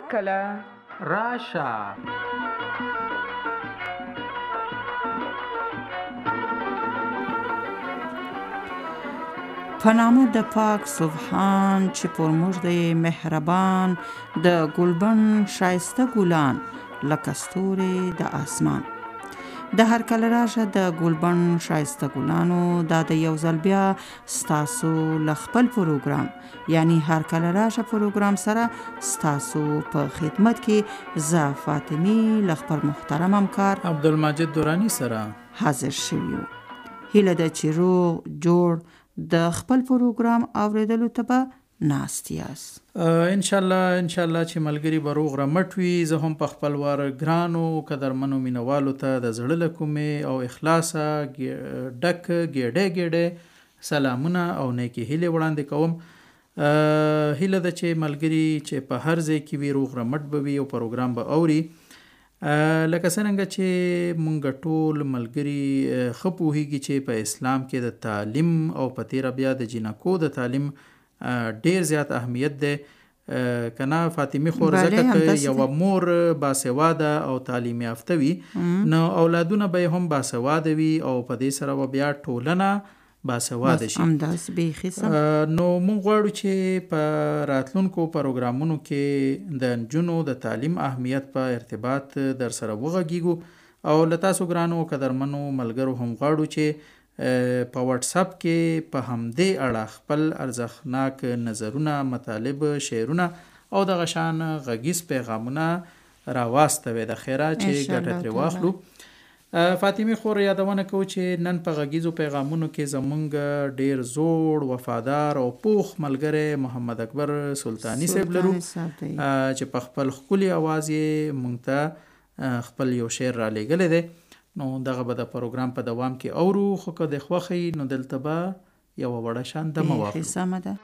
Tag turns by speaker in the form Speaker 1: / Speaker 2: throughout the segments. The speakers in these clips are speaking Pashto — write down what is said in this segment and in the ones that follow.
Speaker 1: کله
Speaker 2: راشه.
Speaker 3: په نامه د پاک سبحان چې پر موږ دی مهربان، د ګلبن شایسته ګلان لکه ستوري د اسمان. د هر کله راشه د ګلبن شایسته ګلانو دا د یو ځل بیا ستاسو ل خپل پروګرام یعنی هر کله راشه پروګرام سره ستاسو په خدمت کې زه فاطمی ل خپل محترم همکار
Speaker 2: عبدالمجید دورانی سره
Speaker 3: حاضر شویو. هیله ده چې روغ جوړ د خپل پروګرام اوریدلو ته به ناست یاست.
Speaker 2: ان شاء الله چې ملګری به روغ رمټ وي. زه هم په خپل وار ګرانو قدرمنو مینوالو ته د زړه له کومې او اخلاصه ډک ګېډې سلامونه او نیکې هیلې وړاندې کوم. هیله ده چې ملګری چې په هر ځای کې وي روغ رمټ به وي او پروګرام به اوري. لکه څنګه چې مونږ ټول ملګری ښه پوهیږي چې په اسلام کې د تعلیم او په تیره بیا د جنکو د تعلیم ډیر زیات اهمیت دی. کنه فاطمی خور ځکه یو مور باسواده او تعلیم یافته وي نو اولادونه به هم باسواده وي او په دې سره بیا ټولنه باسواده شي. نو مونږ غواړو چې په راتلونکو پروګرامونو کې د نجونو د تعلیم اهمیت په ارتباط در سره وغږیږو او له تاسو ګرانو قدرمنو ملګرو هم غواړو چې په واتس اپ کې په همدې اړه خپل ارزښتناک نظرونه، مطالب، شعرونه او د غشان غږیز پیغامونه راواستوي. د خیره چې ګټه ترې واخلو. فاطمی خور یادونه کو چې نن په غږیزو پیغامونو کې زمونږ ډیر زوړ وفادار او پوخ ملګری محمد اکبر سلطانی صاحب لرو چې په خپل ښکلي اواز یې مونږ ته خپل یو شعر را لېږلی دی. نو دغه به د پروګرام په دوام کې اورو. خو که د خوښۍ نو دلته به یوه وړه شان دمه واخلو.
Speaker 3: سمه ده.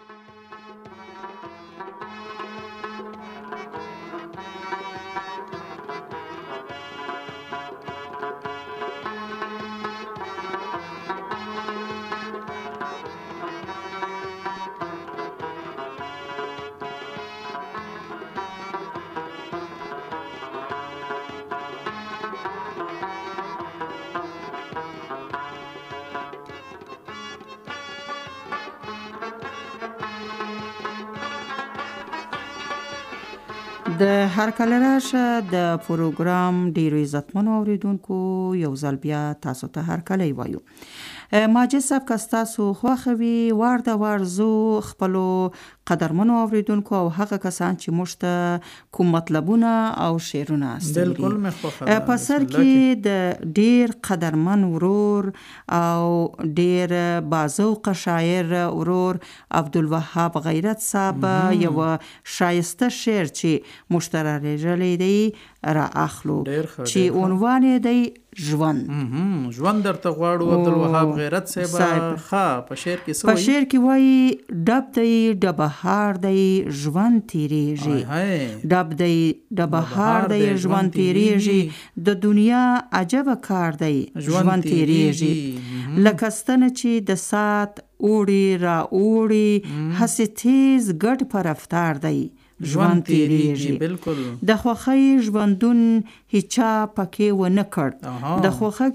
Speaker 3: د هر کله راشه د پروګرام ډیرو عزتمنو اوریدونکو یو ځل بیا تاسو ته هر کله وایو. ماجد صاحب که ستاسو خوښه وي وار د وار زو خپلو قدرمنو اوریدونکو او هغه کسان چې موږ ته کوم مطلبونه او شعرونه استوي په سر کې د ډیر قدرمن ورور او ډیر بازوقه شاعر ورور عبدالوهاب غیرت صاحب یو شایسته شعر چې موږ ته رالیږلی دی را اخلو چې عنوان یې دی ژوند.
Speaker 2: ژوند درته غواړو عبدالوهاب غیرت صاحب. ښه په شعر کې څه وایي؟
Speaker 3: په شعر کې وایي ډب دی د بهار دی ژوند تیریږي. ډب دی د بهار دی ژوند تیریږي. د دنیا عجبه کار دی ژوند تیریږي. لکه ستنه چې د ساعت اوړي را اوړي هسې تیز ګډ په رفتار دی ژوند تیریږي. د خوښۍ ژوندون هیچا پکې ونه کړ. د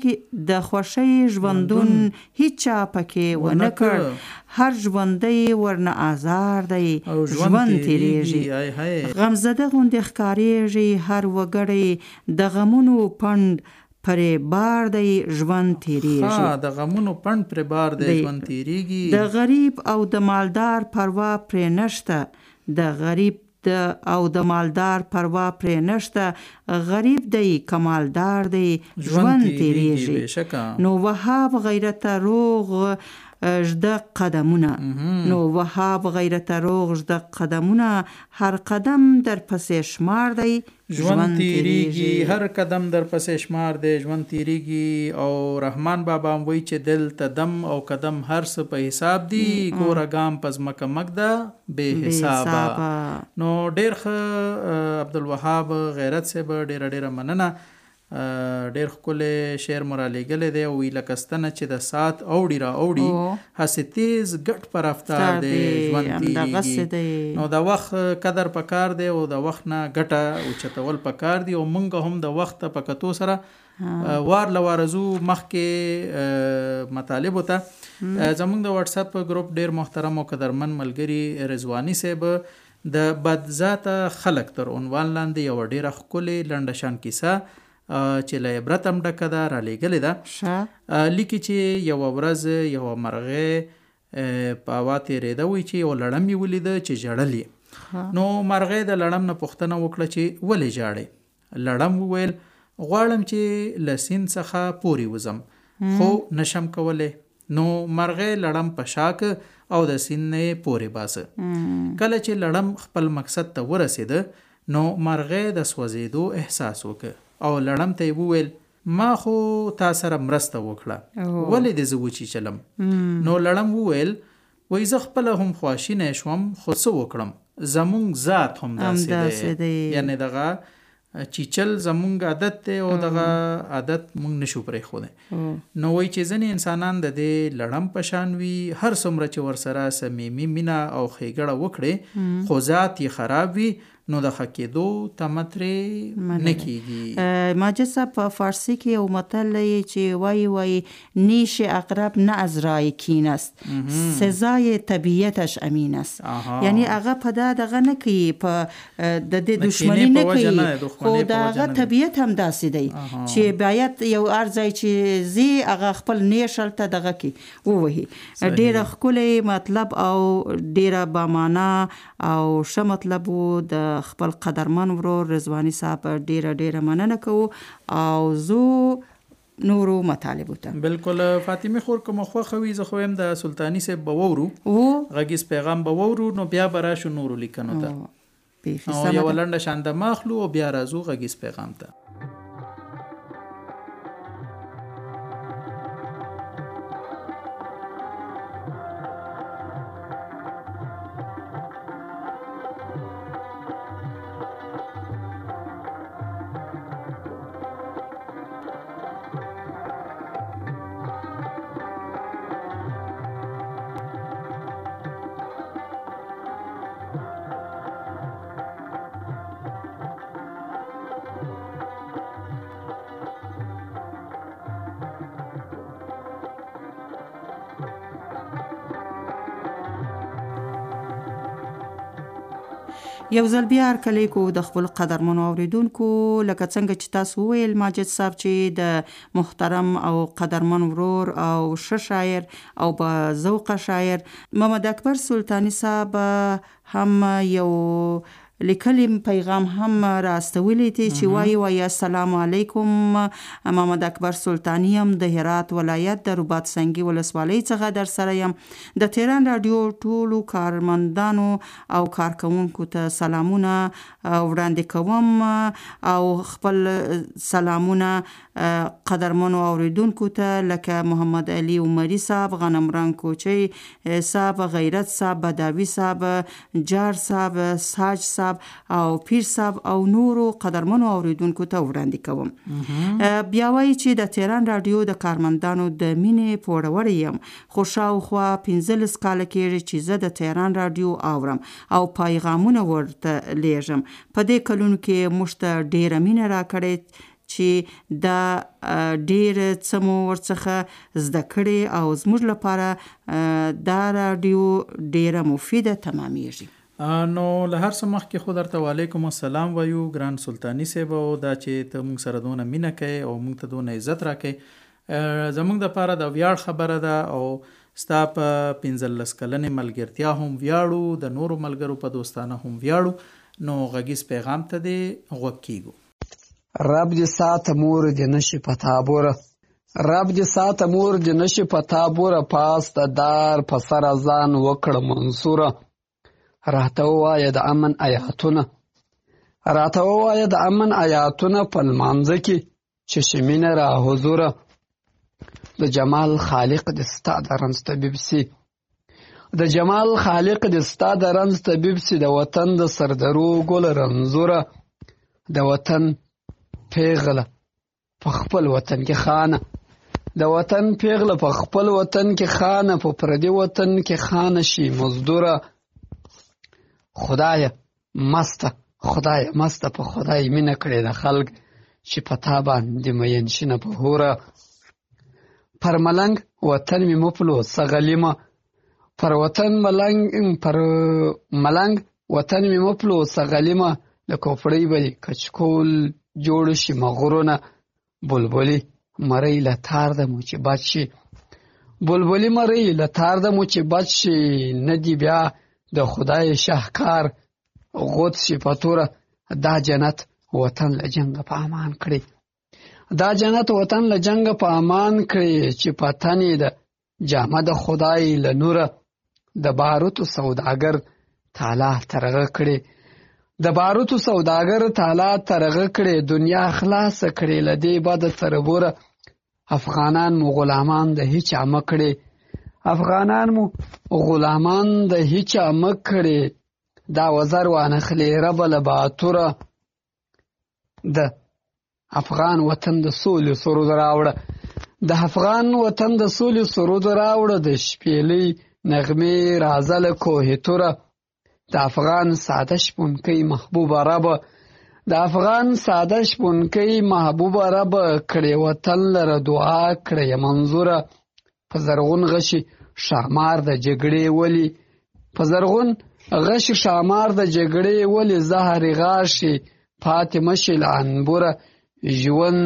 Speaker 3: خوښۍ ژوندون هیچا پکې ونه کړ. هر ژوندی ورنه آزار دی ژوند تیریږي. غمزده غوندې ښکاریږي هر وګړی د غمونو پند پرې بار دی ژوند تیریږي.
Speaker 2: د غمونو پند پرې بار دی ژوند تیریږي.
Speaker 3: د غریب او د مالدار پروا پرې نشته. د غریب او د مالدار پروا پرې نشته. غریب دی کمالدار دی ژوند تیریږي. نو وهاب غیرت روغ ژده قدمونه نو وهاب غیرت روغ ژده قدمونه هر قدم در پسې شمار دی
Speaker 2: ژوند تیریږي. هر قدم در پسې شمار دی ژوند تیریږي. او رحمان بابا وایي چې دل ته دم او قدم هر څه په حساب دی. ګوره ګام په ځمکه مږده بې حسابه. نو ډېر ښه عبدالوهاب غیرت صاحب ډېره مننه. ډیر ښکلی شعر مو رالیږلی دی. وی لکه ستنه چې د ساعت اوړي را اوړي هسې تیز ګټ په رفتار دی ژوند تیریږي. نو د وخت قدر پکار دی او د وخت نه ګټه اوچتول پکار دی. او موږ هم د وخت په کتو سره وار لوارزو مخکې مطالبو ته. زموږ د واتس اپ ګروپ ډیر محترم او قدرمن ملګري رضواني صاحب د بدذاته خلق تر عنوان لاندې یو ډیره ښکلې لنډه شان کیسه چې له عبرت هم ډکه ده رالیږلې ده. لیکي چې یوه ورځ یوه مرغۍ په هوا تېرېده وی چې یو لړم یې ولیده چې ژړل یې. نو مرغۍ د لړم نه پوښتنه وکړه چې ولې ژاړې؟ لړم وویل غواړم چې له سیند څخه پورې وځم خو نشم کولی. نو مرغۍ لړم په شاک او د سیند نه یې پورې باسه. کله چې لړم خپل مقصد ته ورسېده نو مرغۍ د سوځېدو احساس وکړ او لړم ته یې وویل ما خو تا سره مرسته وکړه ولې دې زه وچیچلم؟ نو لړم وویل وایي زه خپله هم خواشینی شوم خو څه وکړم زمونږ ذات هم داسې دی. یعنی دغه چیچل زمونږ عادت دی او دغه عادت مونږ نشو پرېښودی. نو وایي چې ځینې انسانان د دې لړم په شان وي هر څومره چې ورسره صمیمي مینه او ښېګړه وکړې خو ذات یې خراب وي نو د ښه کېدو تمه ترې نه کېږي.
Speaker 3: ماجد صاحب په فارسی کې یو متل دی چې وایي نیش اقرب نه از رای کین است سزای طبیعتش امین است. یعنی هغه په دغه نه کوي په د دې دشمنی نه کوي خو دغه طبیعت هم داسې دی چې باید یو هر ځای چې زی هغه خپل نیش هلته دغه کې ووهي. ډېره ښکلی مطلب او ډېره بامانه او ښه مطلب و. د خپل قدرمن ورور رضواني صاحب ډیره مننه کوو او زو نورو مطالبو ته.
Speaker 2: بالکل فاطمه خور کوم خوښه وي زه خو هم د سلطانی صاحب به وورو غږیز پیغام به وورو نو بیا به راشو نورو لیکنو ته او یو لنډه شانده ماخلو او بیا راځو غږیز پیغام ته.
Speaker 3: یو ځل بیا هرکلی کو د خپل قدرمنو اوریدونکو لکه څنګه چې تاسو وویل ماجد صاحب چې د محترم او قدرمن ورور او ښه شاعر او با ذوقه شاعر محمد اکبر سلطانی صاحب هم یو لیکلی پیغام هم راستولی دی چې وایي السلام علیکم. محمد اکبر سلطانی هم د هرات ولایت د رباط سنگی ولسوالۍ څخه در سره یم. د تهران رادیو ټولو کارمندانو او کارکونکو ته سلامونه وړاندې کوم او خپل سلامونه قدرمنو اوریدونکو ته لکه محمد علي عمري صاحب، غنم رنگ کوچی صاحب، غیرت صاحب، بداوی صاحب، جار صاحب، ساج صاحب او پیر صاحب او نورو قدرمنو اوریدونکو ته وړاندې کوم. بیا وایي چې د تهران رادیو د کارمندانو د مینې پوروړی یم خو شاوخوا 15 کاله کېږي چې زه د تهران رادیو اورم او پیغامونه ورته لیږم. په دې کلونو کې موږ ته ډېره مینه راکړې چې دا ډېر څه مو ورڅخه زده کړې او زموږ لپاره دا رادیو ډېره مفیده تمامیږي.
Speaker 2: نو له هر څه مخکې خو درته وعلیکم السلام وایو ګران سلطانی صاحب او دا چې ته موږ سره دونه مینه کوې او موږ ته دونه عزت راکوې زموږ دپاره د ویاړ خبره ده او ستا په 15 کلنې ملګرتیا هم ویاړو، د نورو ملګرو په دوستانه هم ویاړو. نو غږیز پیغام ته دې غوږ کیږو.
Speaker 1: رب دې ساته مور دې نشي پتا بوره، رب دې ساته مور دې نشي پتا بوره، پاس د دار په سر ځان وکړه منصوره. راته ووایه د امن آیاتونه، راته ووایه د امن آیاتونه په لمانځه کې چې شمینه را حضوره. د جمال خالق دې ستا د رنځ طبیب سي، د جمال خالق دې ستا د رنځ طبیب سي. د وطن د سردرو ګل رنځوره، د وطن پیغله په خپل وطن کې خانه، د وطن پیغله په خپل وطن کې خانه، په پردي وطن کې خانه شي مزدوره. خدایه مسته په خدای مینه کړې د خلک، چې په تا باندې مین شینه په هوره. پر ملنګ وطن مې مپلو څه غلیمه، پر ملنګ وطن مې مپلو څه غلیمه، له کوپړۍ به دې کچکول جوړ شي مغرونه. بلبلي مرۍ له تار د مو چې بچ شي، بلبلي مرۍ له تار د مو چې بچ شي، نه دی بیا د خدای شاهکار غوت شي په توره. دا جنت وطن له جنګه په امان کړي، دا جنت وطن له جنګه په امان کړي، چې په تن یې د جامه د خدای له نوره، د باروتو سوداګر تالا ترغه کړي، د باروتو سوداګر تالا ترغه کړي، دنیا خلاص کړي له دې بد تربوره. افغانان مو غلامان د هیچ مه کړي، افغانان مو غلامان د هیچ مه کړي، دا وزر وانخلي رب له باتوره. د افغان وطن د سولې سرود راوړه، د افغان وطن د سولې سرود راوړه، د شپېلۍ نغمې راځه له کوهي توره. د افغان ساده شپونکۍ محبوبه ربه، د افغان ساده شپونکۍ محبوبه ربه، کړې وطن لره دعا کړې منظوره. په زرغون غشي شامار د جګړې ولي، په زرغون غشي شامار د جګړې ولي، زهر غاشي پاتې مشي له انبوره. ژوند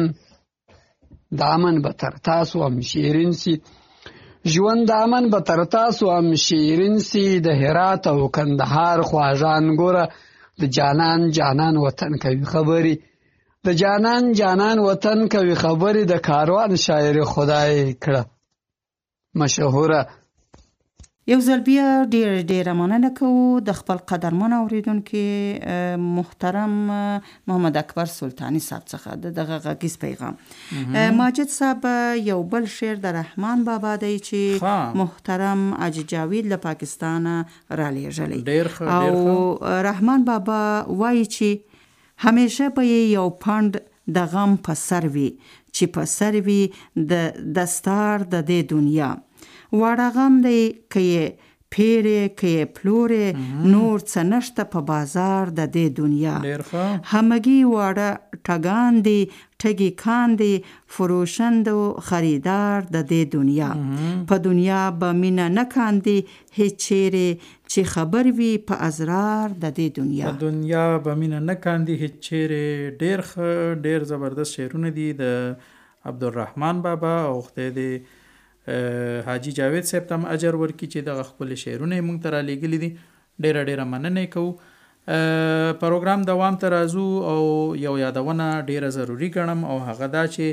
Speaker 1: د امن به تر تاسو هم شیرین سي، ژوند د امن به تر تاسو هم شیرین سي، د هرات او کندهار خواږان ګوره. د جانان وطن کوي خبرې، د جانان وطن کوي خبرې، د کاروان شاعر خدای کړه مشهوره.
Speaker 3: یو ځل بیا ډیره مننه کوو د خپل قدرمن اوریدونکي محترم محمد اکبر سلطانی صاحب څخه دغه غږیز پیغام. ماجد صاحب یو بل شعر د رحمان بابا دی چې محترم اجي جاوید له پاکستان را لیږلی، او رحمان بابا وایي چې همیشه به یو پند د غم په سر وي، چې په سر وي د دستار د دې دنیا. واړه غم دی که یې پیرې که یې پلورې، نور څه نشته په بازار د دې دنیا. همگی واړه ټګان دی ټګي کان دی، فروشند و خریدار د دې دنیا. په دنیا به مینه نه کاندي هیڅ چیرې، چې خبر وي په ازرار د دې دنیا.
Speaker 2: په دنیا به مینه نه کاندي هیڅ چیرې. ډیر زبردست شعرونه دي د عبدالرحمن بابا، او خدای دې حاجی جاوید صاحب ته اجر ورکړي چې دغه خپل شعرونه موږ ته رالیږلي دي. ډیره مننه کوو. پروګرام دوام ته راځو، او یو یادونه ډیره ضروری ګڼم، او هغه دا چې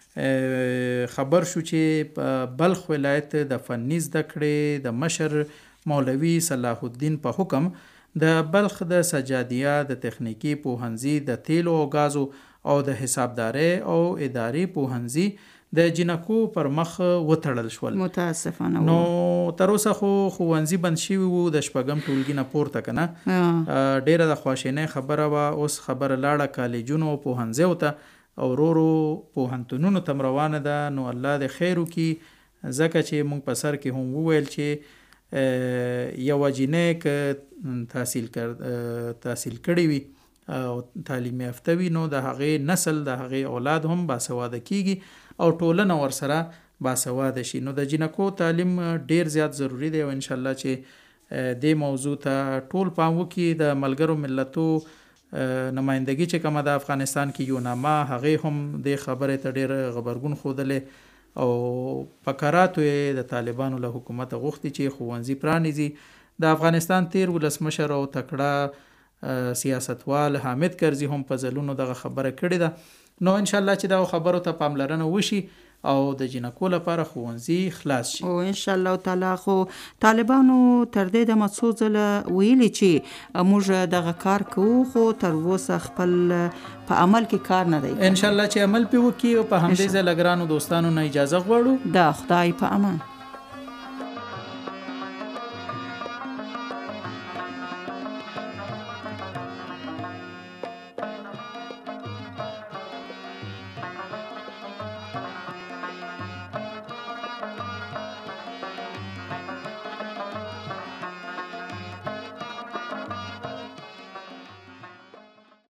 Speaker 2: خبر شو چې په بلخ ولایت د فني زده کړې د مشر مولوي صلاح الدین په حکم د بلخ د سجادیه د تخنیکی پوهنځي د تیلو او غازو او د حسابدارۍ او اداري پوهنځي د جنکو پر مخ وتړل شول.
Speaker 3: متاسفانه
Speaker 2: نو تر اوسه خو ښوونځي بند شوي وو د شپږم ټولګي نه پورته کنه. ډیره د خواشینۍ خبره وه. اوس خبره لاړه کالجونو او پوهنځیو ته، او ورو پوهنتونونو ته روانه ده. نو الله دې خیر وکړي، ځکه چې موږ په سر کې هم وویل چې یو جینۍ که تحصیل کړی وي او تعلیم یافته وي، نو د هغې نسل د هغې اولاد هم باسواده کیږي او ټولنه ورسره باسواده شي. نو د جنکو تعلیم ډیر زیات ضروری دی، او ان شاء الله چې دې موضوع ته ټول پام وکړي. د ملګرو ملتو نمائندګي چې کومه د افغانستان کې یوناما، هغې هم دې خبرې ته ډیر غبرګون ښودلی، او په کراتو یې د طالبانو له حکومته غوښتي چې ښوونځي پرانیزي. د افغانستان تیر ولسمشر او تکړه سیاستوال حامد کرزي هم په ځلونو دغه خبره کړې ده. نو ان شاء الله چې دا خبرو ته پاملرنه وشي او د جنکو لپاره ښوونځي خلاص شي.
Speaker 3: او ان شاء الله تعالی. خو طالبانو تر دې د څو ځله ویلي چې موږ دغه کار کوو، خو تر اوسه خپل په عمل کې کار نه دی.
Speaker 2: ان شاء الله چې عمل پې وکړي، او په همدې ځای له ګرانو دوستانو نه اجازه غواړو.
Speaker 3: د خدای په امان.